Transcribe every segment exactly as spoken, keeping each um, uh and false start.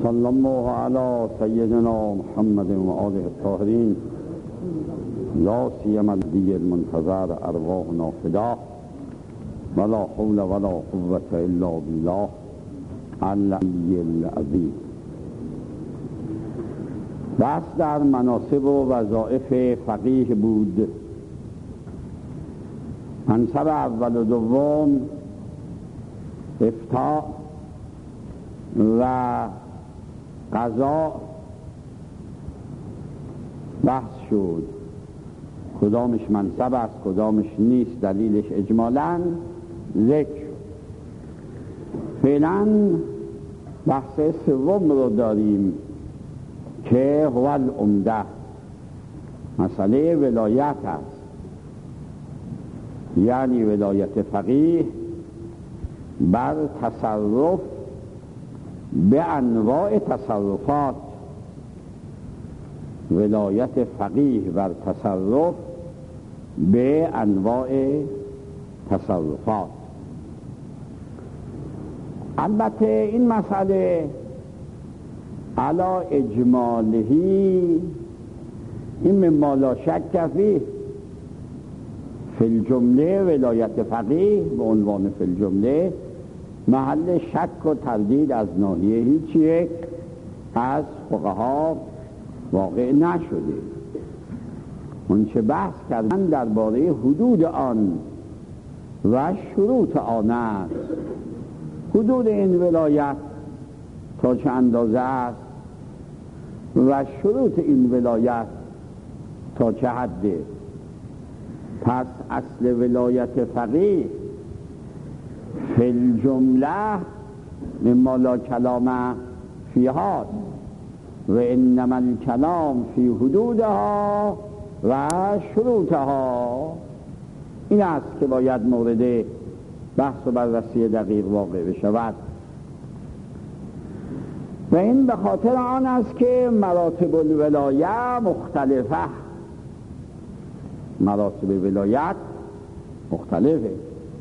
صلی الله علی سیدنا محمد و آله الطاهرین لا سیما النبی المنتظر ارواحنا فداه ولا حول ولا قوة الا بالله العلی العظیم. بحث در مناصب و وظایف فقیه بود. منصب اول و دوم افتاء و قضا بحث شد، کدامش منصب است کدامش نیست، دلیلش اجمالاً ذکر. فعلا بحث سوم رو داریم که هو العمده، مسئله ولایت است، یعنی ولایت فقیه بر تصرف به انواع تصرفات، ولایت فقیه بر تصرف به انواع تصرفات. البته این مسئله علا اجمالهی این مما لا شک فیه، فی الجمله ولایت فقیه به عنوان فی الجمله محل شک و تردید از ناحیه هیچ یک از فقها واقع نشده. اون چه بحث کردن درباره حدود آن و شروط آن است. حدود این ولایت تا چه اندازه است و شروط این ولایت تا چه حده. پس اصل ولایت فقیه فی الجمله مما لا کلام فیها و انما الکلام فی حدودها و شروطها. این است که باید مورد بحث و بررسی دقیق واقع بشود و این به خاطر آن است که مراتب الولایه مختلفه، مراتب ولایت مختلفه.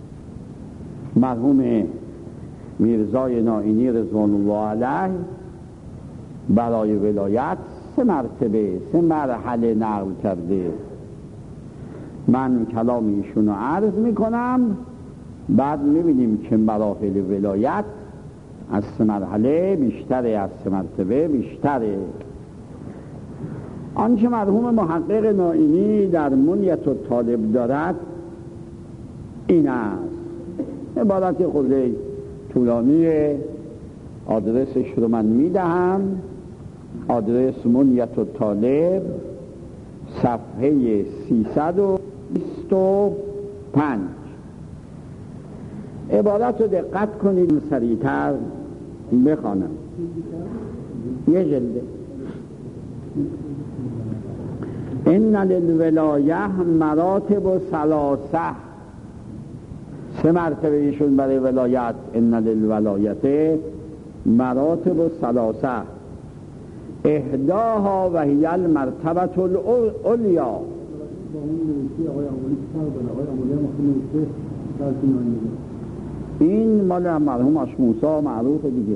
مرحوم میرزای نائینی رضوان الله علیه برای ولایت سه مرتبه سه مرحله نقل کرده. من کلام ایشونو عرض میکنم، بعد میبینیم که مراحل ولایت از سه مرحله بیشتره، از سه مرتبه بیشتره. آنچه مرحوم محقق نائینی در منیت الطالب دارد این است. عبارت خورده طولانی، آدرسش رو من میدهم. آدرس منیت الطالب، صفحه سیصد و بیست و پنج. عبارت رو دقت کنید، سریعتر بخوانم. یه جلده. ان للولایه مراتب و ثلاثه، سه مرتبه ایشون برای ولایت. ان للولایت مراتب و ثلاثه احداها و هی المرتبه العلیا. این مال مرحوم آشموسا معروف دیگه،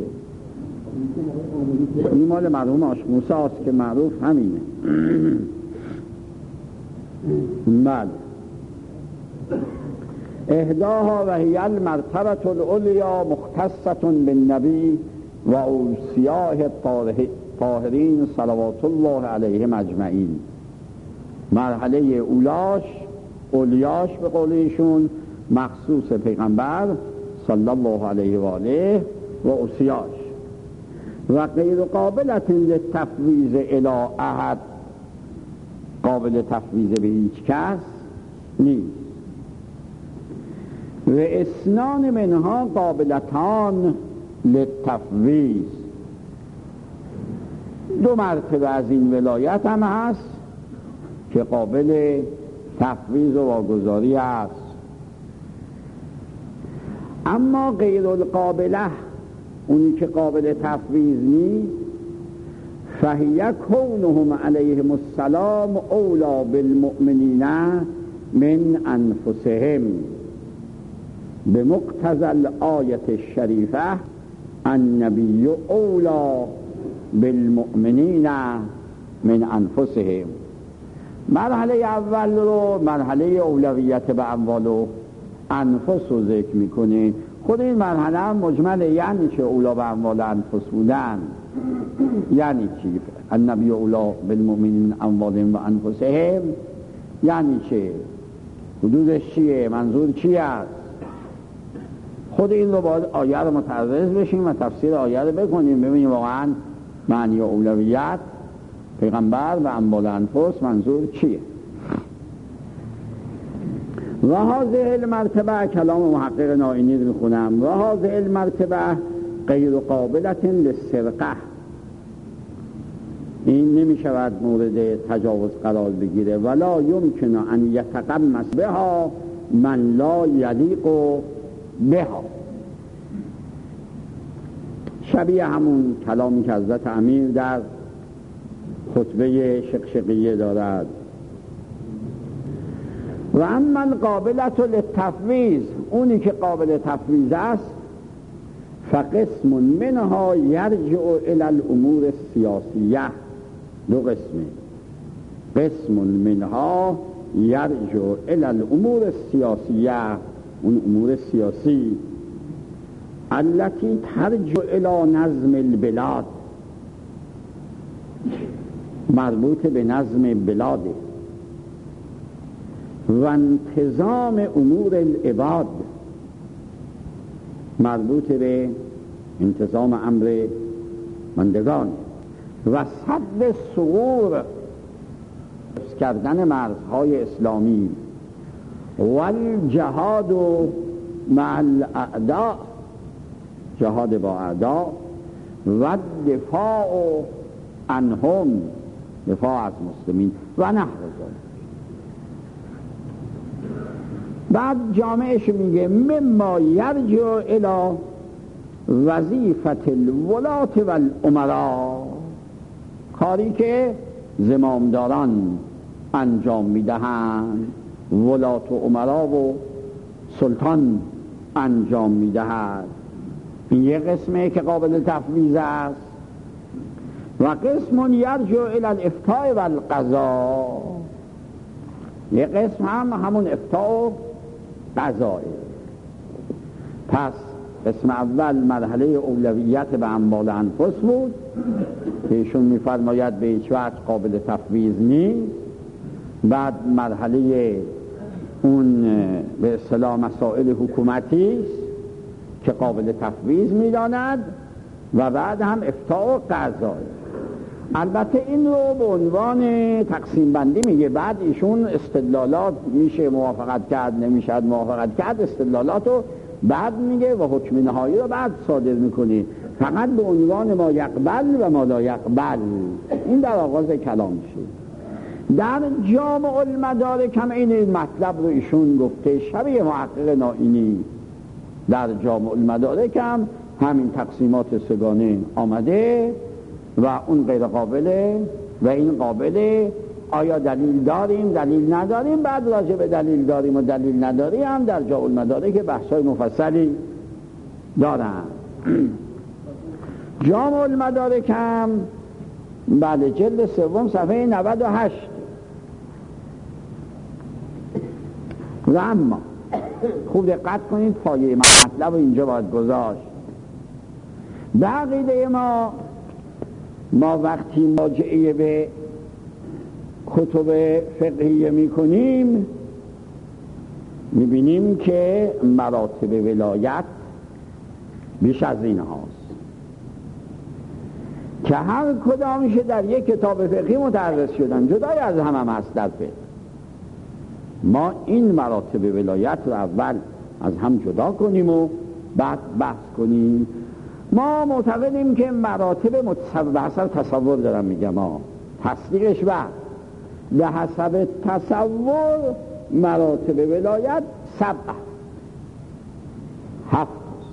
این مال مرحوم آشموسا است که معروف همینه. بله. احداها و هی المرتبه العلیا مختصه بالنبی و اوصیاء الطاهرین صلوات الله علیهم اجمعین. مرحله اولاش اولیاش به قول ایشون مخصوص پیغمبر صلی الله علیه و آله و اوصیاش و غیر قابلت للتفویض الی احد، قابل تفویض به هیچ کس نیست. و اسنان منها قابلتان للتفویض، دو مرتبه از این ولایت هم هست که قابل تفویض و واگذاری است. اما غیر القابله، اونی که قابل تفویض نیست، فهی کونهم علیهم السلام اولا بالمؤمنین من انفسهم به مقتضی الآیت الشریفه النبی اولا بالمؤمنین من انفسهم. مرحله اول رو مرحله اولویت به اموال و انفس رو ذکر میکنه. خود این مرحله هم مجمله، یعنی چه اولا به اموال و انفس بودن؟ یعنی چی؟ النبی اولا بالمؤمنین اموالهم و انفسهم یعنی چه؟ حدودش چیه؟ منظور چی است؟ خود این رو باید آیه رو متعرض بشیم و تفسیر آیه رو بکنیم، ببینیم واقعا معنی و اولویت پیغمبر و اموال انفس منظور چیه. و هذه المرتبه، کلام محقق نائینی رو میخونم، و هذه المرتبه غیر قابلة للسرقه، این نمیشود مورد تجاوز قرار بگیره. ولا یمکن ان یتقمص بها من لا یلیق بها، شبیه همون کلامی که حضرت امیر در خطبه شقشقیه دارد. و اما القابلة للتفویض، اونی که قابل تفویض است، فقسم منها یرجع الی الامور السیاسیه، دو قسمه، قسم منها یرجع الی الامور السیاسیه، اون امور سیاسی، التي ترجع الی نظم البلاد، مربوط به نظم بلاده، و انتظام امور العباد، مربوط به انتظام امر بندگان، و سد ثغور، کردن مرزهای اسلامی، و الجهاد مع الاعداء، جهاد با اعداء، و دفاع عنهم، دفاع از مسلمین و نحو ذلک. بعد جامعش میگه مما یرجع الی وظیفت الولاة و الامراء، کاری که زمامداران انجام میدهند، ولات و امرا و سلطان انجام میدهد. این یه قسمه که قابل تفویض است. و قسم یرجع الی الافتاء و القضاء، یه قسم هم همون افتاء و قضاء. پس قسم اول مرحله اولویت به اموال انفس بود که ایشون میفرماید به هیچ وجه قابل تفویض نیست. بعد مرحله اون به اصطلاح مسائل حکومتی است که قابل تفویض میداند، و بعد هم افتاء و قضاء. البته این رو به عنوان تقسیم بندی میگه. بعد ایشون استدلالات میشه موافقت کرد، نمیشد موافقت کرد، استدلالات رو بعد میگه و حکم نهایی رو بعد صادر میکنه، فقط به عنوان ما یقبل و ما لا یقبل. این در آغاز کلام شد. در جامع المدارک هم این مطلب رو ایشون گفته، شبیه محقق نائینی در جامع المدارک هم همین تقسیمات سگانه آمده و اون غیر قابله و این قابله. آیا دلیل داریم دلیل نداریم؟ بعد راجع به دلیل داریم و دلیل نداریم هم در جامع المدارک بحث‌های مفصلی دارن. جامع المدارک هم بله جلد سوم صفحه نود و هشت. و اما خوب دقت کنید، پایه مطلب اینجا باید گذاشت. به عقیده ما ما وقتی مراجعه به کتب فقهیه میکنیم میبینیم که مراتب ولایت بیش از این هاست که هر کدامش در یک کتاب فقهی متعرض شدن، جدای از هم هم هست در فقه. ما این مراتب ولایت رو اول از هم جدا کنیم و بعد بحث کنیم. ما معتقدیم که مراتب متصور، حسب تصور دارم میگم، ما تصدیقش بعد به حسب تصور مراتب ولایت سبع هفت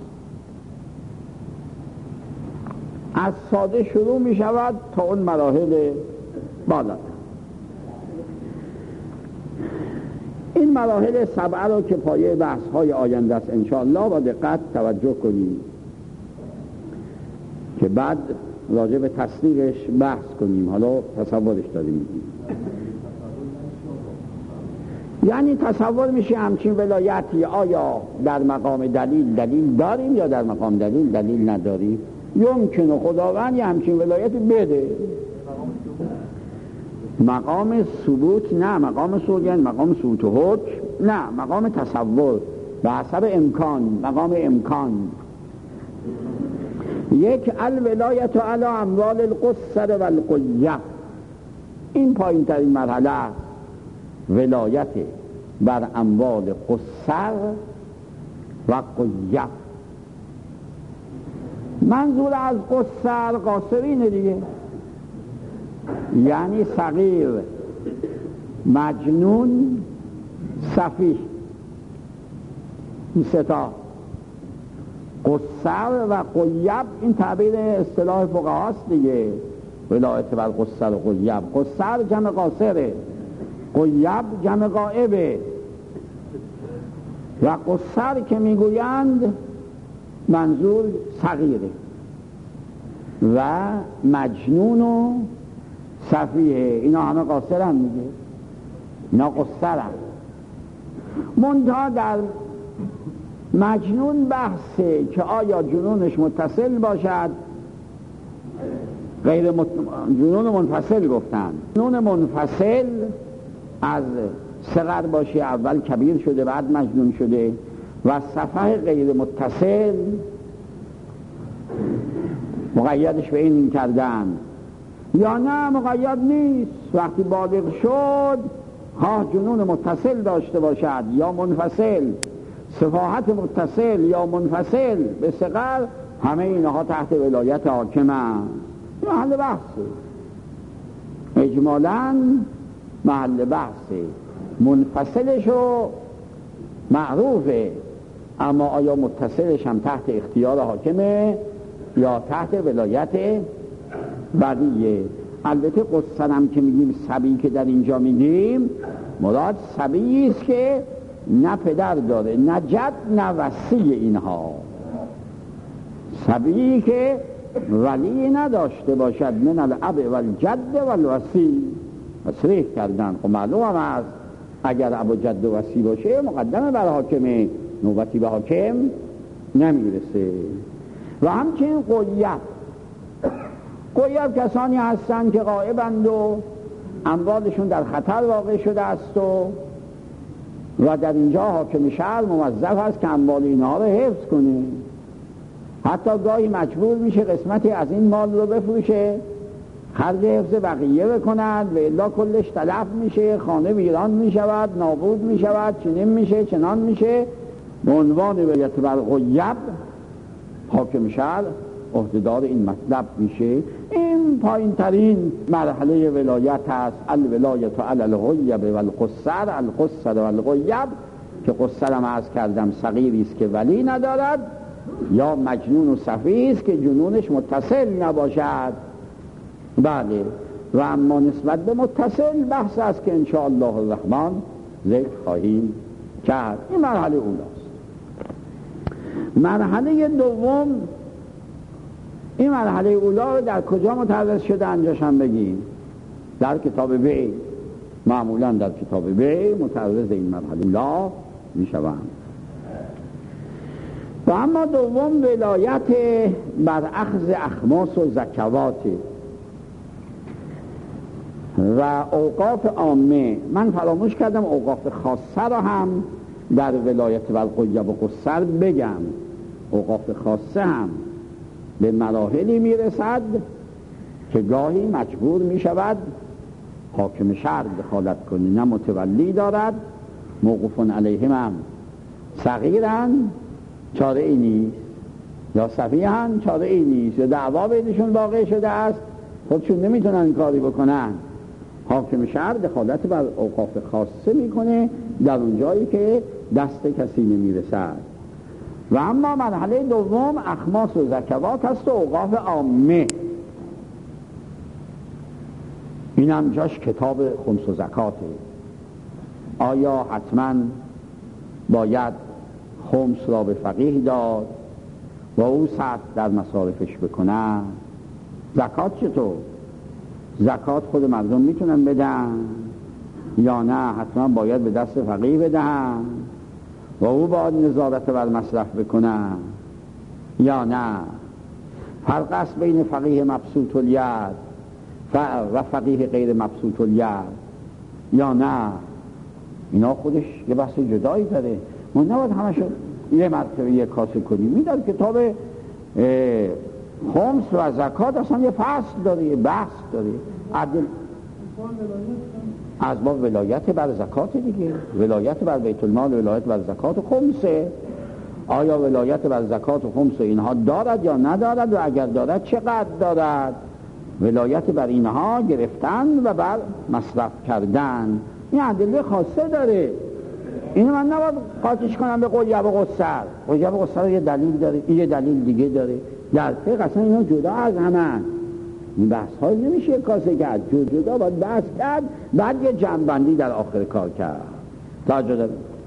از ساده شروع می شود تا اون مراحل بالا. این مراحل سبعه رو که پایه بحث های آینده است انشاءالله با دقت توجه کنید که بعد راجع به تصدیقش بحث کنیم. حالا تصورش داریم میگیم، یعنی تصور میشه همچین ولایتی آیا در مقام دلیل دلیل داریم یا در مقام دلیل دلیل نداریم؟ یمکنه خداوند یه همچین ولایت بده. مقام ثبوت نه، مقام سوگند، مقام ثبوت و حکم نه، مقام تصور به حسب امکان، مقام امکان. یک الولایت علی اموال القصر و القیب، این پایین ترین مرحله است، ولایت بر اموال قصر و قیب. منظور از قصر قاصرینه دیگه، یعنی صغیر، مجنون، سفیه، این سه تا قصر و قیب. این تعبیر اصطلاح فقهاست دیگه، ولایت بر قصر و قیب. قصر جمع قاصره، قیب جمع غائبه. و قصر که میگویند منظور صغیره و مجنون و سفیه، اینا همه قاصر هم میگه، اینا قصر هم. منتها در مجنون بحثه که آیا جنونش متصل باشد، غیر مت... جنون منفصل گفتن. جنون منفصل از صغر باشه، اول کبیر شده بعد مجنون شده، و سفه غیر متصل مقیدش به این کردن، یا نه مقید نیست، وقتی بالغ شد ها جنون متصل داشته باشد یا منفصل، سفاحت متصل یا منفصل به صغر، همه اینها تحت ولایت حاکم است. محل بحثه، اجمالاً محل بحثه. منفصلشو معروفه، اما آیا متصلش هم تحت اختیار حاکمه یا تحت ولایت ولیه؟ البته قصه هم که میگیم صبی که در اینجا میگیم مراد صبی است که نه پدر داره نه جد نه وصی. اینها صبی که ولی نداشته باشد، من الاب و الجد و الوصی. تصریح کردن خب معلوم هم است اگر اب و جد و وصی باشه مقدمه بر حاکمه، نوبتی به حاکم نمیرسه. و همچنین قیب، قیب کسانی هستند که غائبند و اموالشون در خطر واقع شده است و و در اینجا حاکم شهر موظف است که اموال اینها رو حفظ کنه. حتی گاهی مجبور میشه قسمتی از این مال رو بفروشه، خرج حفظ بقیه بکند، و الا کلش تلف میشه، خانه ویران میشود، نابود میشود، چنین میشه چنان میشه. به عنوان ولایت بر غیب حاکم شهر عهدهدار این مطلب میشه. این پایین ترین مرحله ولایت است، الولایت علی الغیب و القصر، القصر و الغیب، که قصر هم عرض کردم صغیری است که ولی ندارد، یا مجنون و سفیه است که جنونش متصل نباشد. بله، و اما نسبت به متصل بحث است که انشاءالله الرحمن ذکر خواهیم کرد. این مرحله اولاست. مرحله دوم، این مرحله اولا رو در کجا متعرض شده انجاش هم بگیم؟ در کتاب بی، معمولا در کتاب بی متعرض این مرحله اولا می شوند. و اما دوم ولایت بر اخذ اخماس و زکوات و اوقاف عامه. من فراموش کردم اوقاف خاصه را هم در ولایت بر غیب و قصر بگم. اوقاف خاصه هم به مراحلی میرسد که گاهی مجبور میشود حاکم شهر دخالت کنه، نه متولی دارد، موقوفون علیهم هم صغیرن، چاره ای نیست، یا سفیهن، چاره ای نیست، یا دعوا بینشون واقع شده است، خودشون نمیتونن این کاری بکنن. حاکم شهر دخالت بر اوقاف خاصه میکنه در اون جایی که دست کسی نمیرسد. و اما مرحله دوم اخماس و زکوات هست و اوقاف عامه. این هم جاش کتاب خمس و زکاته. آیا حتما باید خمس را به فقیه داد و او سعی در مصارفش بکنه، زکات چطور؟ زکات خود مردم میتونن بدن یا نه حتما باید به دست فقیه بدن و او باید نظارت بر مصرف بکنن یا نه؟ فرق است بین فقیه مبسوط الید و فقیه غیر مبسوط الید یا نه؟ اینا خودش یه بحث جدایی داره. ما نباید همشو یه مرتبه یه کاسه کنیم. میداد کتاب خمس و زکات اصلا یه فصل داره، یه بحث داره. عدل از باب ولایت بر زکات دیگه، ولایت بر بیت المال، ولایت بر زکات و خمسه. آیا ولایت بر زکات و خمس اینها دارد یا ندارد و اگر دارد چقدر دارد؟ ولایت بر اینها گرفتن و بر مصرف کردن این ادله خاصه داره. اینو من نباید قاطیش کنم به قول یب قصر. قول یب قصر یه دلیل داره، یه دلیل دیگه داره. در فقه اصلا اینا جدا از همن. این بحث های نمیشه کاسه کرد، جدا جدا باید بحث کرد، بعد یه جمع‌بندی در آخر کار کرد. تا جدا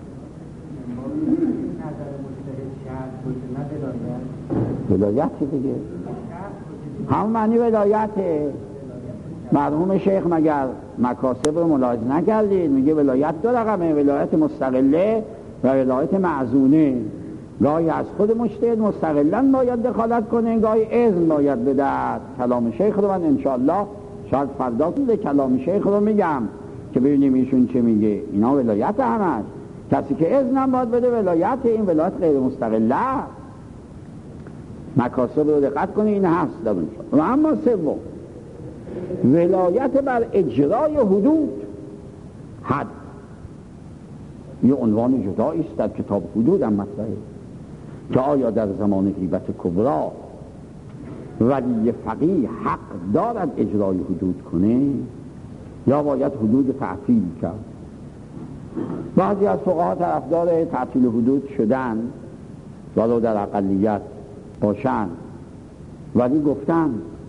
ولایت دیگه همون معنی ولایته. مرحوم شیخ مگر مکاسب رو ملاحظه نکردید؟ میگه ولایت دو رقمه، ولایت مستقله و ولایت معزونه. گاهی از خود مجتهد مستقلا باید دخالت کنه، گاهی اذن باید بدهد. کلام شیخ رو من انشاءالله شاید فردا کنه کلام شیخ رو میگم که ببینیم ایشون چه میگه. اینا ولایت همش. کسی که اذن هم باید بده ولایت، این ولایت غیر مستقله. مکاسب رو دقت کنه، این هست در اونجا. و اما سوم ولایت بر اجرای حدود، حد یه عنوان جدایی است در کتاب حدود هم مطرحه که آیا در زمان غیبت کبرا ولی فقیه حق دارد اجرای حدود کنه یا باید حدود تعطیل کرد؟ بعضی از فقها طرفدار تعطیل حدود شدن ولو در اقلیت باشن، ولی گفتن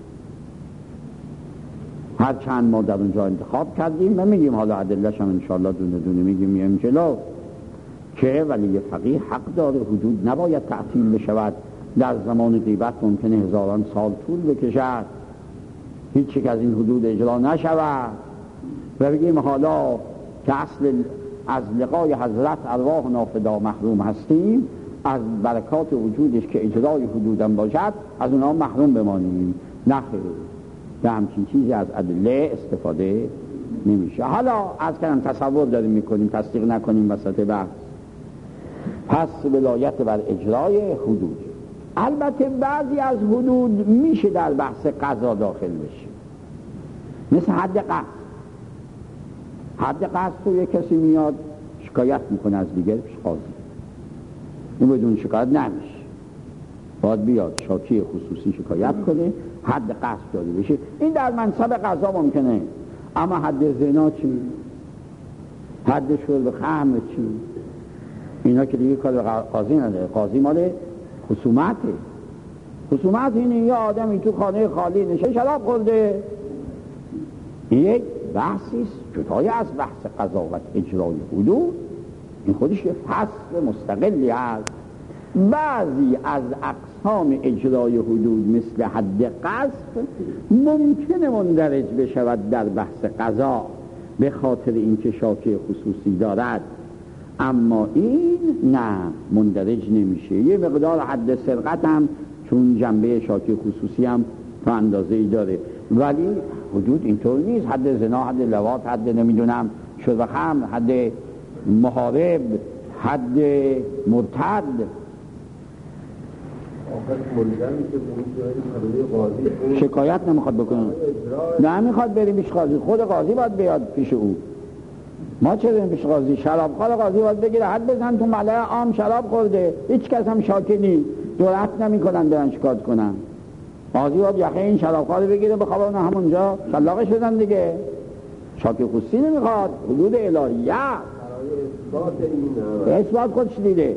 هر چند ما در اونجا انتخاب کردیم و میگیم حالا ادله‌اش هم انشاءالله دونه دونه میگیم میگیم جلو که ولی فقیه حق داره حدود نباید تعطیل بشود. در زمان غیبت ممکنه هزاران سال طول بکشد هیچ یک از این حدود اجرا نشود و بگیم حالا که اصل از لقای حضرت ارواح نافدا محروم هستیم، از برکات وجودش که اجرای حدودم باشد از اونها محروم بمانیم. نخیر، به همچین چیزی از ادله استفاده نمیشه. حالا از کنم تصور داریم میکنیم، تصدیق نکنیم وسط بحث. پس ولایت بر اجرای حدود. البته بعضی از حدود میشه در بحث قضا داخل بشه، مثل حد قصد. حد قصد تو یک کسی میاد شکایت میکنه از دیگر پیش قاضی، این بدون شکایت نمیشه، باید بیاد شاکی خصوصی شکایت کنه حد قصد داده بشه. این در منصب قضا ممکنه. اما حد زنا چی؟ حد شرب خمر چی؟ اینا که دیگه کار قاضی نداره. قاضی مال خصومته. خصومت اینه یه آدمی تو خانه خالی نشه شراب خورده، یک بحثیست جدای از بحث قضاوت اجرای حدود. این خودش یه فصل مستقلی است. بعضی از اقسام اجرای حدود مثل حد قذف ممکنه مندرج بشود در بحث قضا به خاطر اینکه شاکی خصوصی دارد، اما این نه مندرج نمیشه. یه مقدار حد سرقت هم چون جنبه شاکی خصوصی هم تا اندازه ای داره، ولی حدود اینطور نیست. حد زنا، حد لواط، حد نمیدونم شرب خمر، حد محارب، حد مرتد. شکایت نمیخواد بکنه، نه میخواد بریم پیش قاضی، خود قاضی باید بیاد پیش او. ما چه بریم پیش قاضی؟ شرابخوار قاضی باید بگیره حد بزن تو ملأ عام شراب خورده، هیچ کس هم شاکی نیست، جرأت نمیکنن برن شکایت کنن. قاضی باید یخه این شرابخوار بگیره بخوابونه همونجا شلاقش بدن دیگه. شاکی خصوصی نمیخواد، حدود الهیه اثبات خودش دیده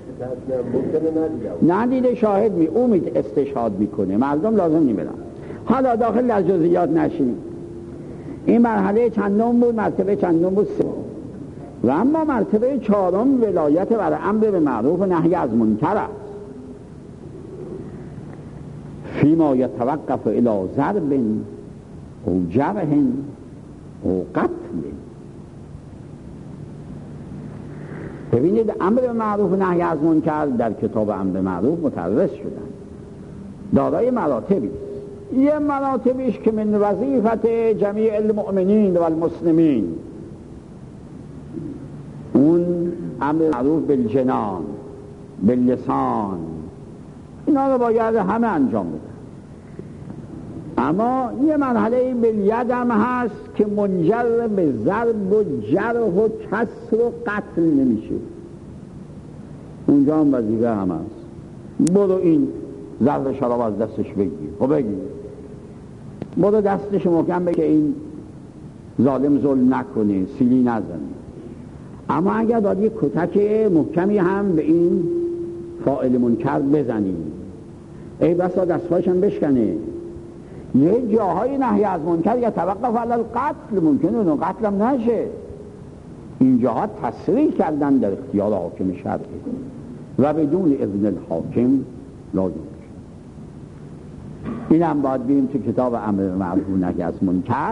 ندیده، شاهد می او می استشهاد میکنه، مردم لازم نمیرن. حالا داخل در جزئیات نشیم. این مرحله چندم بود؟ مرتبه چندم بود؟ سه. و اما مرتبه چهارم ولایت بر امر به معروف و نهی از منکر است. فیما یتوقف الی ضرب او جرح او قتل. ببینید امر به معروف و نهی از منکر در کتاب امر به معروف متعرض شدن، دارای مراتبی. یه مراتبیش که من وظیفت جمیع المؤمنین و المسلمین، اون امر معروف بالجنان باللسان، اینا رو باید همه انجام بدن. اما یه مرحله بالید هم هست که منجر به ضرب و جرح و کسر و قتل نمیشه، اونجا هم وظیفه هم هست. برو این ضرب شراب از دستش بگیر، خب بگیر، برو دستش محکم بگیر که این ظالم ظلم نکنه، سیلی نزنه. اما اگر باید یک کتک محکمی هم به این فاعل منکر بزنی، ای بسا دستهاش هم بشکنه. یه جاهای نهی از منکر یا توقف علی القتل ممکنه اون قتل هم نشه، این جاها تصریح کردن در اختیار حاکم شرعی و بدون اذن الحاکم لا یمکن. این هم باید بیم تو کتاب امر به معروف و نهی از منکر،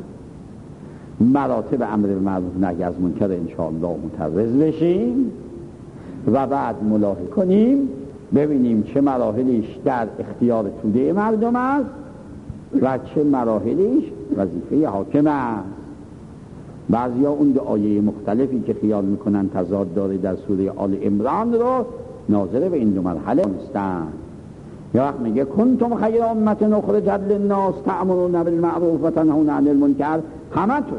مراتب امر به معروف و نهی از منکر انشاءالله متعرض بشیم و بعد ملاحظه کنیم ببینیم چه مراحلش در اختیار توده مردم است و چه مراحلش وظیفه حاکم است. بعضی ها اون دو آیه مختلفی که خیال میکنن تضاد داره در سوره آل عمران رو ناظر به این دو مرحله هستند. یا وقت میگه کنتم خیر امت اخرجت للناس تأمرون بالمعروف و تنهون عن المنکر، همتون.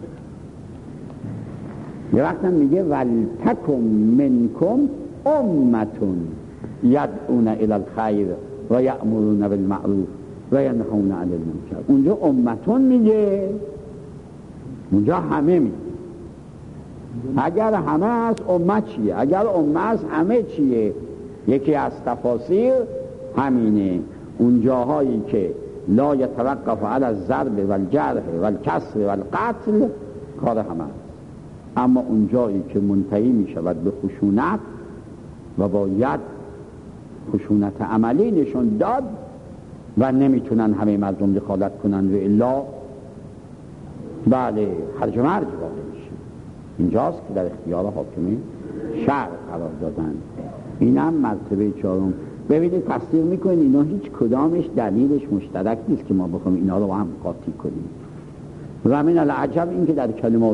یه وقت میگه ولتکم منکم امتون یدعون الی الخیر و یأمرون بالمعروف و ینهون عن المنکر. اونجا امتون میگه، اونجا همه میگه. اگر همه از امت چیه؟ اگر امت از همه چیه؟ یکی از تفاسیر همینه، اونجاهایی که لا یتوقف علی الضرب و الجرح و الکسر و القتل کار همه است. اما اونجایی که منتهی می شود به خشونت و باید خشونت عملی نشون داد و نمیتونن همه مردم دخالت کنن و الا بله هرج و مرج واقع میشه، اینجاست که در اختیار حاکم شرع قرار دادن. اینم مرتبه چهارم. ببینید تصدیق میکنید اینا هیچ کدامش دلیلش مشترک نیست که ما بخوام اینا رو هم قاطی کنیم. و من العجب این که در کلمات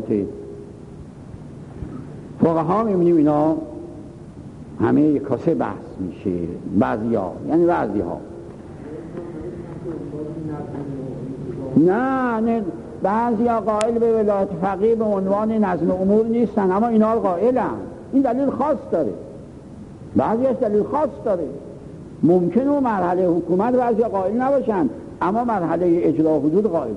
فقها میبینیم اینا همه یک کاسه بحث میشه. بعضی ها یعنی بعضی ها نه نه بعضی ها قائل به ولایت فقیه به عنوان نظم امور نیستن، اما اینا قائلن. این دلیل خاص داره، بعضی از دلیل خاص داره. ممکنه و مرحله حکومت بعضی ها قائل نباشن، اما مرحله اجرا حدود قائل.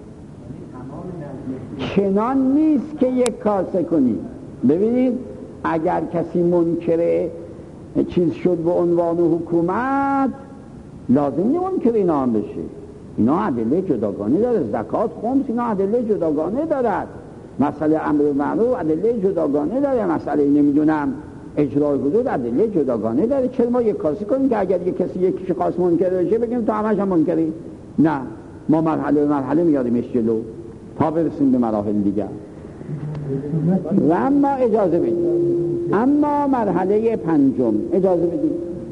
چنان نیست که یک کاسه کنی. ببینید اگر کسی منکر چیز شد به عنوان حکومت، لازم نیست منکر اینا هم بشه. اینا ادله جداگانه داره. زکات، خمس، اینا ادله جداگانه دارد. مسئله امر معروف ادله جداگانه داره. مسئله نمیدونم اجرای حدود ادله جداگانه داره. چرا ما یک کاسی کنیم که اگر یک کسی یکیش خاص منکر بشه بگیم تو همش هم منکری؟ نه، ما مرحله به مرحله میاریمش جلو تا برسیم به مراحل دیگر. و اما اجازه بدید، اما مرحله پنجم اجازه بدید،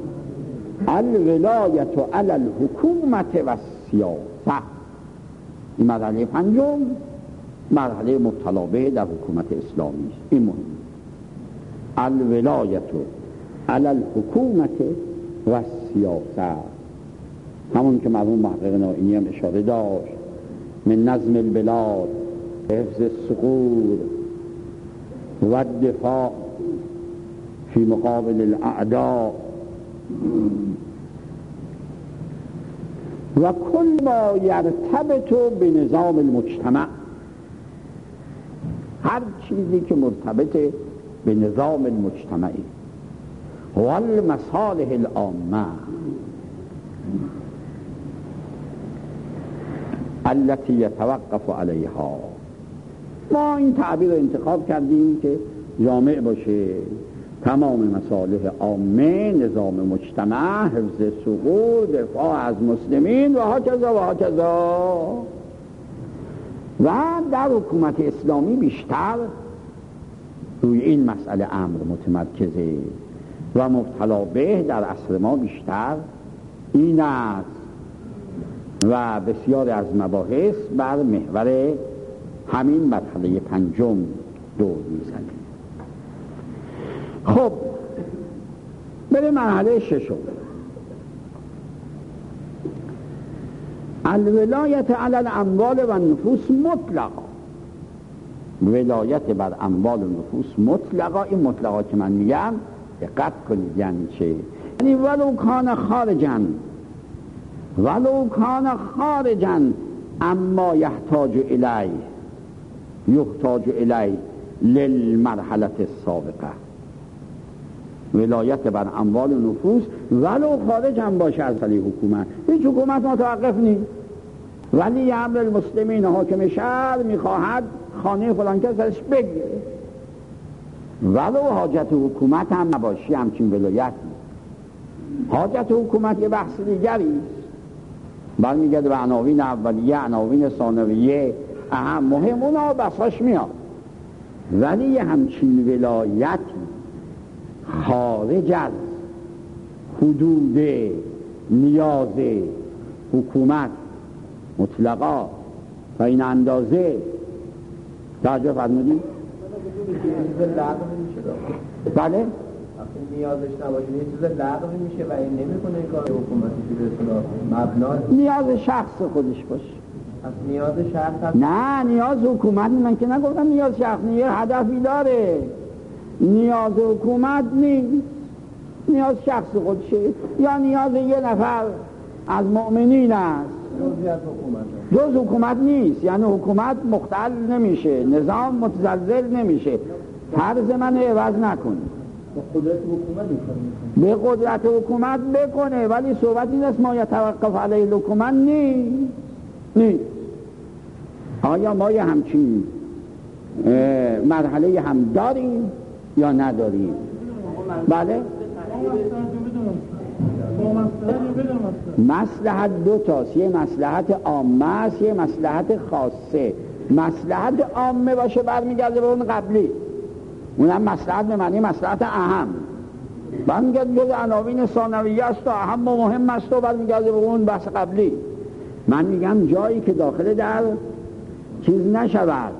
الولایت علی الحکومت و السیاسه. این مرحله پنجم مرحله مبتلا به در حکومت اسلامی است. این مهم. الولایت علی الحکومت و السیاسه، همون که مرحوم محقق نائینی هم اشاره داشت، من نظم البلاد، حفظ الثغور و الدفاع فی مقابل الاعداء و کل ما یرتبط به نظام المجتمع، هر چیزی که مرتبط به نظام المجتمعی و المصالح العامه التي يتوقف علیها. ما این تعبیر رو انتخاب کردیم که جامع باشه تمام مصالح عامه، نظام مجتمع، حفظ ثغور، دفاع از مسلمین و هاکذا و هاکذا. و در حکومت اسلامی بیشتر روی این مسئله امر متمرکزه و مبتلا به در عصر ما بیشتر این است و بسیار از مباحث بر محور همین مرحله پنجم دور میزنه. خب بره مرحله ششم، الولایت علی الاموال و نفوس مطلقا. ولایت بر اموال و نفوس مطلقا. این مطلقا که من میگم دقت کنید یعنی چه؟ یعنی ولو کان خارجن، ولو کان خارجن اما یحتاج الی یحتاج الی للمرحله السابقه. ولایت بر اموال و نفوس ولو خارج هم باشه از ولی حکومت، هیچ حکومت متوقف نیست. ولی امر المسلمین حاکم شهر میخواهد خانه فلان کس ازش بگیره، ولو حاجت حکومت هم نباشی همچین ولایت نیست. حاجت حکومت یه بحث دیگری است، برمیگرده به عناوین اولیه، عناوین ثانویه، اهم مهم اونا بساش میاد. ولی یه همچین ولایت خارج از حدود نیاز حکومت مطلقا و این اندازه توجه فرمودید؟ بله؟ نیازش نباشه یه چیز لغو میشه و این نمیکنه این کار حکومتی که به اصطلاح مبنا نیاز شخص خودش باشه. از نیاز شخص هست؟ نه نیاز حکومت، من که نگفتم نیاز شخص، یه هدفی داره. نیاز حکومت نیست، نیاز شخص خودشه یا نیاز یه نفر از مؤمنین است. جز حکومت نیست، یعنی حکومت مختل نمیشه، نظام متزلزل نمیشه. فرض من عوض نکنه، به قدرت حکومت به قدرت حکومت بکنه، ولی صحبت این است ما یتوقف علیه الحکومت نیست. نیست. آیا ما یه همچین مرحله هم داریم یا نداریم؟ بله؟ مصلحت دو تاست، یه مصلحت عامه است، یه مصلحت خاصه. مصلحت عامه باشه برمیگرده به اون قبلی، اونم مصلحت به معنی مصلحت اهم، برمیگرده به عناوین ثانویه است و اهم و مهم است و برمیگرده به اون بحث قبلی. من میگم جایی که داخل در چیز نشود،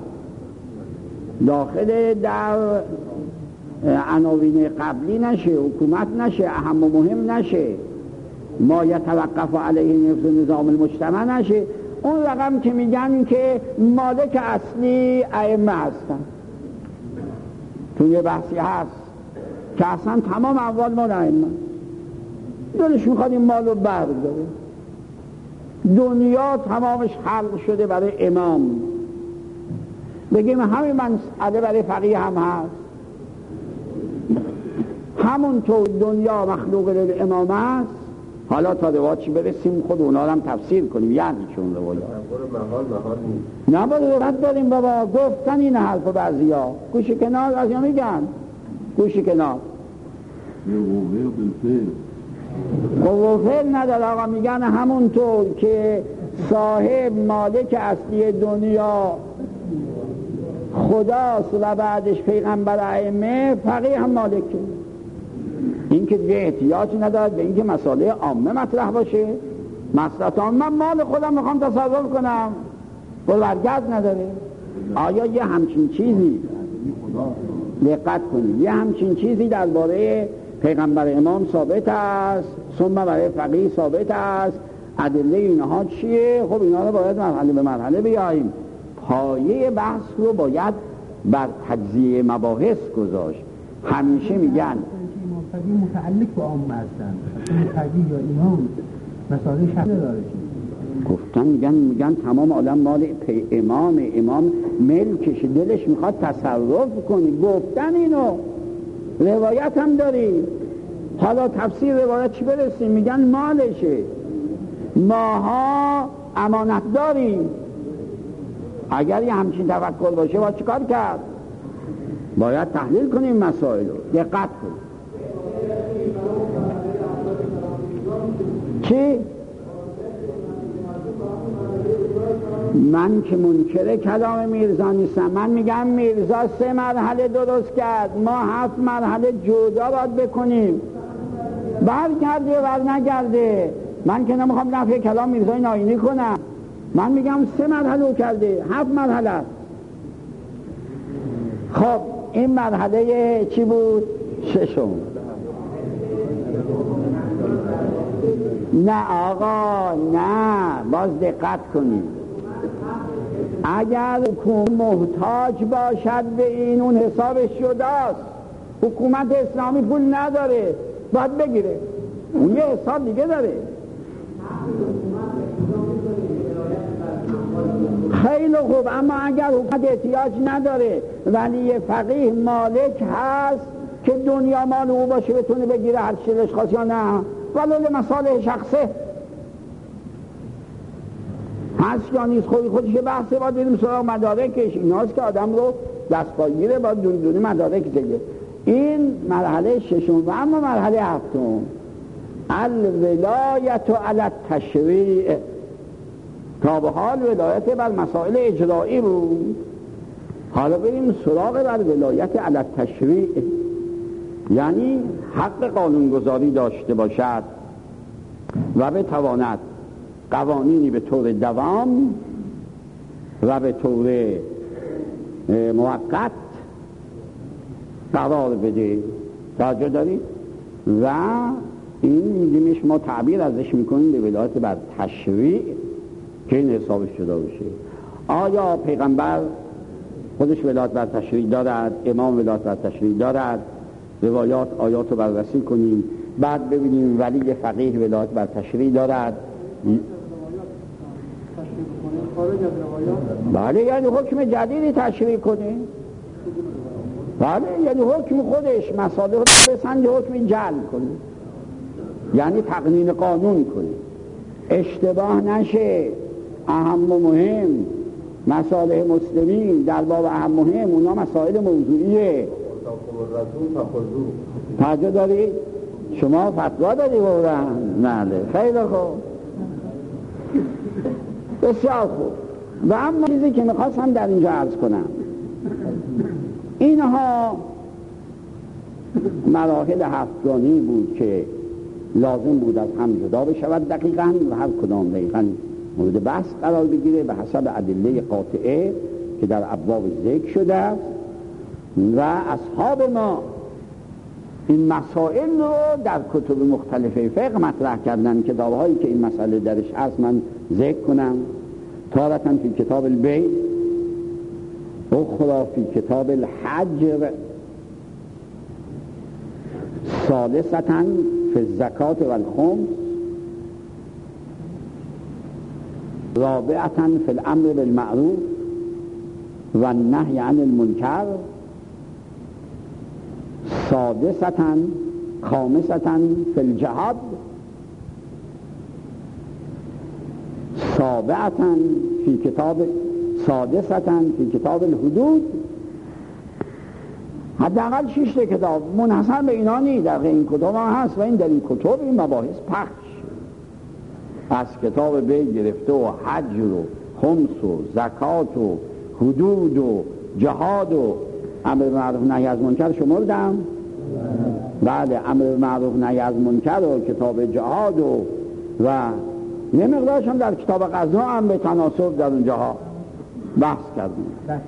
داخل در عناوین قبلی نشه، حکومت نشه، اهم و مهم نشه، ما یتوقف علیه نفس نظام المجتمع نشه، اون رقم که میگن که مالک اصلی ائمه هستن. تو یه بحثی هست که اصلا تمام اموال مال ائمه، دلش میخواد این مالو برداره، دنیا تمامش خلق شده برای امام، بگیم همین مسئله برای فقیه هم هست، همونطور دنیا مخلوق للامام است. حالا تا روایتش برسیم خود اونا رو هم تفسیر کنیم، یعنی چون روایت نه با روایت داریم بابا، گفتن این حرف بعضیا، گوشی کنار از یا میگن گوشی کنار قوفل نداره آقا، میگن همونطور که صاحب مالک اصلی دنیا خداست و بعدش پیغمبر ائمه، فقیه هم مالکه. این که دیگه احتیاج ندارد به اینکه مسائل عامه مطرح باشه. مصلحت عامه، من مال خودم میخوام تصرف کنم، برگرد نداره. آیا یه همچین چیزی، دقت کنید، یه همچین چیزی درباره پیغمبر امام ثابت است، ثم برای فقیه ثابت است، ادله اینها چیه؟ خب اینا رو باید مرحله به مرحله بیاییم. پایه بحث رو باید بر تجزیه مباحث گذاشت. همیشه میگن متعلق به عامه هستن، فقیه یا امام مسائل شخصی داره. گفتن میگن میگن تمام عالم مال امام، امام ملکش، دلش میخواد تصرف کنی. گفتن اینو، روایت هم داریم. حالا تفسیر روایت چی برسیم؟ میگن مالشه، ماها امانت داریم. اگر یه همچین توکل باشه باید چیکار کرد؟ باید تحلیل کنیم مسائل رو، دقت کنیم. چی؟ من که منکر کلام میرزا نیستم. من میگم میرزا سه مرحله درست کرد، ما هفت مرحله جدا باید بکنیم. برگرده ور نگرده، من که نمیخوام نفی کلام میرزا ناینی کنم. من میگم سه مرحله کرده، هفت مرحله. خب این مرحله چی بود؟ ششم. نه آقا نه، باز دقت کنید. اگر حکومت محتاج باشد به این، اون حسابش جداست. حکومت اسلامی پول نداره باید بگیره، اون یه حساب دیگه داره. خیلی خوب، اما اگر حکومت احتیاج نداره ولی فقیه مالک هست که دنیا مال او باشه بتونه بگیره هر چی دلش خواست یا نه، ولو مصالح شخصه هست یا نیست، خودی خودش بحثه. باید بریم سراغ مدارکش. ایناست که آدم رو دستپاگیره، باید دون دونه مدارک دیگه. این مرحله ششم. و اما مرحله هفتم، الولایت علی التشریع. تا به حال ولایت بر مسائل اجرایی بود، حالا بریم سراغ بر ولایت علی التشریع، یعنی حق قانونگذاری داشته باشد و بتواند قوانینی به طور دوام و به طور موقت قرار بده. توجه دارید؟ و این میگیمش، ما تعبیر ازش میکنیم به ولایت بر تشریع که این حسابش شده باشه. آیا پیغمبر خودش ولایت بر تشریع دارد؟ امام ولایت بر تشریع دارد؟ روایات آیات رو بررسی کنیم، بعد ببینیم ولی فقیه ولایت بر تشریع دارد. بله، یعنی حکم جدیدی تشریع کنه. بله، یعنی حکم خودش مسائل رو بسنج حکم جعل کنه، یعنی تقنین قانون کنه، اشتباه نشه. اهم و مهم مسائل مسلمین در باب اهم مهم، اونا مسائل موضوعیه. توجه دارید؟ شما فتوا داری بودن؟ نه. خیلی خوب، بسیار خوب. و اما چیزی که میخواستم در اینجا عرض کنم، اینها مراحل هفتگانی بود که لازم بود از هم جدا بشود دقیقاً، و هر کدام دقیقاً مورد بحث قرار بگیره به حسب ادله قاطعه که در ابواب ذکر شده است. و اصحاب ما این مسائل رو در کتب مختلف فقه مطرح کردن. کتاب‌هایی که این مسئله درش هست من ذکر کنم: تارةً فی کتاب البیع، اخری فی کتاب الحج، ثالثةً فی الزکات و الخمس، رابعةً فی الامر بالمعروف و النهی عن المنکر، سادسةً خامسةً فی الجهاد، سابعةً فی کتاب سادسةً فی کتاب الحدود. حداقل شش کتاب منحصر به اینا نیست، در این کتاب هم هست و این در این کتاب این مباحث پخش از کتاب بیع گرفته و حج و خمس و زکات و حدود و جهاد و امر معروف نهی از منکر شمردم. بعد امر معروف نهی از منکر و کتاب جهاد و و یه مقدارش هم در کتاب قضا هم به تناسب در اونجاها بحث کردیم.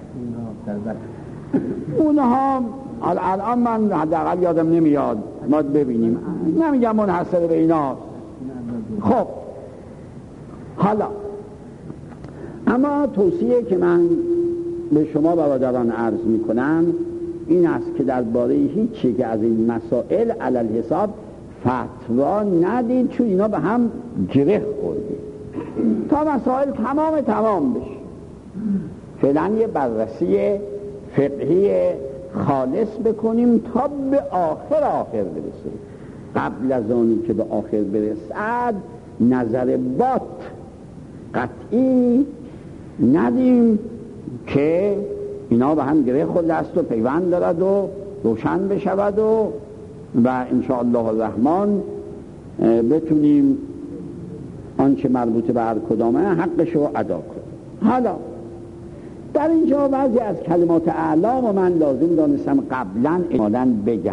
اونها الان من حداقل یادم نمیاد، ما ببینیم، نمیگم منحصر به اینا. خب حالا اما توصیه که من به شما برادران عرض میکنم این است که درباره هیچی که از این مسائل علل حساب فتوا ندید، چون اینا به هم گره خورده تا مسائل تمام تمام بشه. فعلا یه بررسی فقهی خالص بکنیم تا به آخر آخر برسه. قبل از آنی که به آخر برسد نظر بات قطعی ندیم که اینا به هم گره خورده است و پیوند دارد و روشن بشود و و انشاءالله الرحمن بتونیم آنچه مربوط به هر کدامه حقش رو ادا کنیم. حالا در اینجا بعضی از کلمات اعلام و من لازم دانستم قبلا اجمالاً بگم،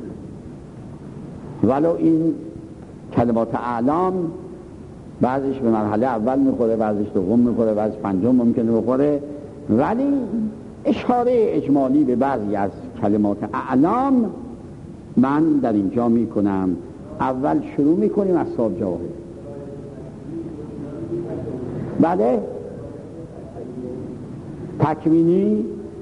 ولو این کلمات اعلام بعضیش به مرحله اول میخوره، بعضیش دوم میخوره، بعضیش پنجم ممکنه بخوره، ولی اشاره اجمالی به بعضی از کلمات اعلام من در اینجا میکنم. اول شروع میکنیم از صاحب جواهر. بله تکوینی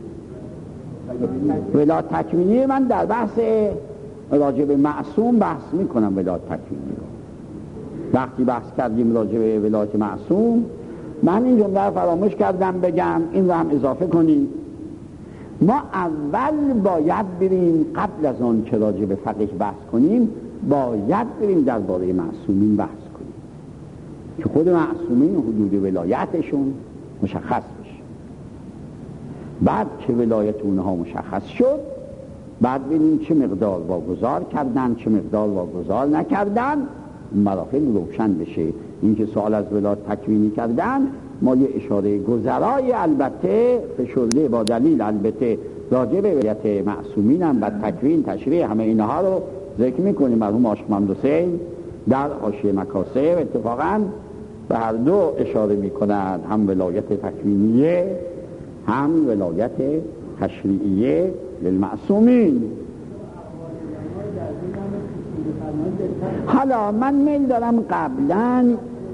ولایت تکوینی من در بحث راجع به معصوم بحث میکنم. ولایت تکوینی رو وقتی بحث کردیم راجع به ولایت معصوم، من این جمله رو فراموش کردم بگم، این رو هم اضافه کنیم. ما اول باید بریم قبل از آن که راجع به فقیه بحث کنیم باید بریم درباره معصومین بحث کنیم که خود معصومین حدود ولایتشون مشخص بشه. بعد که ولایت اونها مشخص شد بعد ببینیم چه مقدار واگذار کردن چه مقدار واگذار نکردن، مراحل روشن بشه. این که سوال از ولایت تکوینی کردن، ما یه اشاره گذرای البته فشرده با دلیل البته راجع به ولایت معصومین هم و تکوین تشریح همه اینها رو ذکر میکنیم. مرحوم عاشق محمد حسین در حاشیه مکاسب اتفاقا به هر دو اشاره میکنند، هم ولایت تکوینیه هم ولایت تشریعیه للمعصومین. حالا من میل دارم قبلا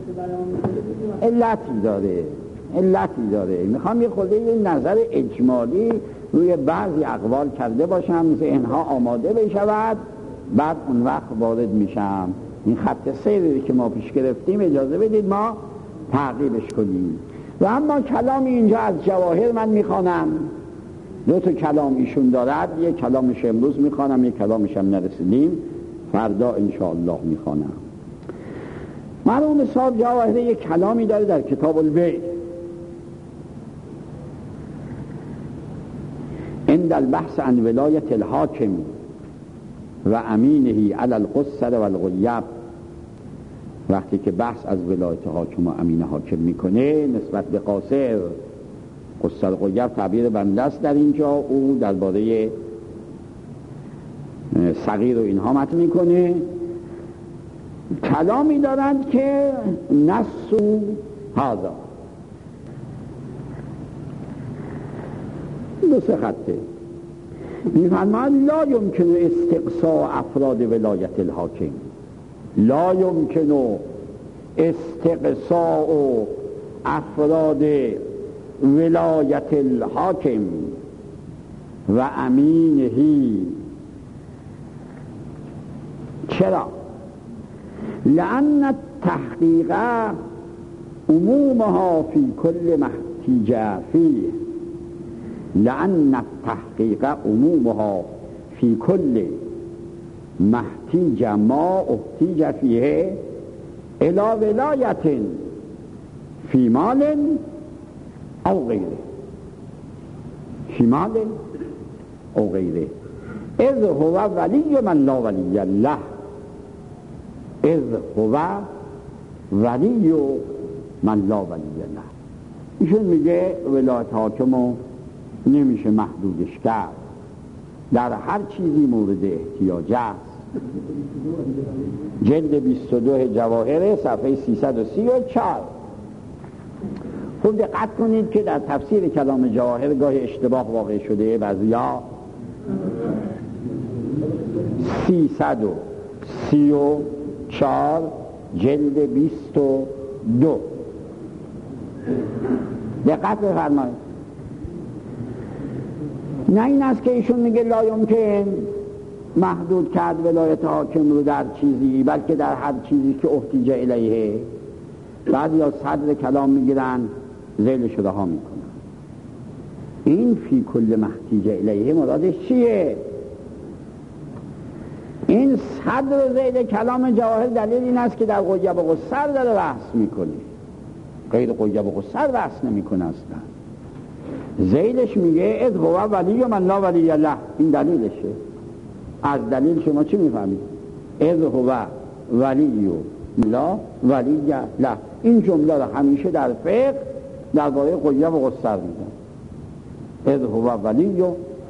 علتی داره علتی داره میخوام یه خورده یه نظر اجمالی روی بعضی اقوال کرده باشم، ذهنها آماده بشود، بعد اون وقت وارد میشم. این خط سیری که ما پیش گرفتیم اجازه بدید ما تعقیبش کنیم. و اما کلام اینجا از جواهر من میخوانم، دو تا کلام ایشون دارد، یک کلامش امروز میخوانم یک کلامش هم نرسیدیم، فردا انشاءالله میخوانم. مرحوم صاحب جواهر یک کلامی داره در کتاب البیع عند البحث عن ولایت الحاکم و امینه علی القصر و الغیب. وقتی که بحث از ولایت حاکم و امین حاکم میکنه نسبت به قاصر قصر غیب تعبیر بنده است در اینجا، او درباره صغیر و اینها مطرح میکنه. کلامی دارند که نسو هذا دو سه خطه میفرماید لا یمکن استقصاء افراد ولایت الحاکم، لا یمکن استقصاء افراد ولایت الحاکم و امینهی. چرا؟ لأن التحقیق عمومها فی کل محتیج فیه، لأن التحقیق عمومها فی کل محتیج ما احتیج فیه الی ولایت فی مال او غیره، فی مال او غیره، اذ هو ولی من لا ولی الله، اذ هو ولی من لا ولی الله. ایشون میگه ولایت حاکمو نمیشه محدودش کرد، در هر چیزی مورد احتیاج است. جلد بیست و دو جواهر صفحه سیصد و سی و چهار. خوب دقت کنید که در تفسیر کلام جواهر گاهی اشتباه واقع شده، بعضیا سیصد و سی و چهار جلد بیست و دو دقت بفرمایید. نه این است که ایشون میگه لا یمکن محدود کرد ولایت حاکم رو در چیزی، بلکه در هر چیزی که احتیج الیه. بعد یا صدر کلام میگیرن ذیلش رها میکنن. این فی کل محتیج الیه مرادش چیه؟ این صدر ذیل کلام جواهر دلیل این است که در غیب و قصر داره بحث میکنه، غیر غیب و قصر بحث نمیکنه اصلا. زیلش میگه اذ هو ولی من لا ولی له. این دلیلشه. از دلیل شما چی میفهمید؟ اذ هو ولی لا ولی له. این جمله رو همیشه در فقه درباره قیه و قصر میگن. اذ هو ولی.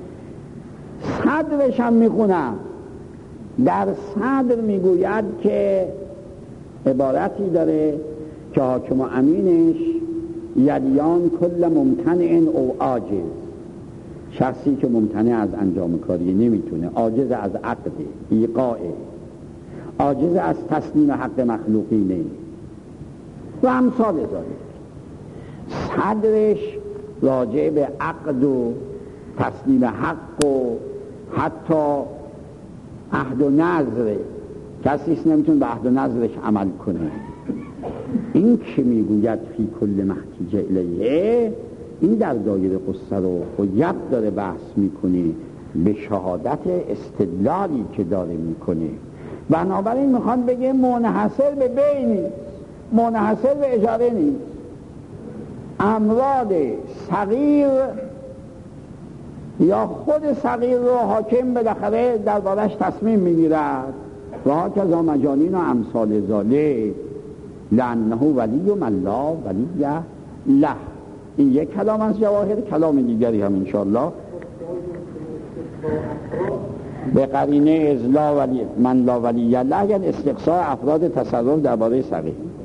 صدرش هم میخونم. در صدر میگوید که عبارتی داره که حاکم و امینش یلیان کل ممتنع او عاجز. شخصی که ممتنع از انجام کاری نمیتونه، عاجز از عقد ایقاعه، عاجز از تسلیم حق مخلوقینه و امثال ذالک. صدرش راجع به عقد و تسلیم حق و حتی عهد و نظر، کسی نمیتونه به عهد و نظرش عمل کنه. این که میگوید فی کل محتیج الیه، این در دایره قصر و حجت داره بحث میکنه به شهادت استدلالی که داره میکنه. بنابراین میخوان بگه منحصر به بی نیست، منحصر به اجاره نیست. امراض صغیر یا خود صغیر رو حاکم بالاخره دربارش تصمیم میگیرد و هاکذا مجانین و امثال ذالک لانه ولی من لا ولی له. این یک کلام از جواهر. کلام دیگری هم انشاءالله به قرینه از لا ولی من لا ولی له، یعنی استقصاء افراد تصرف درباره صغیر.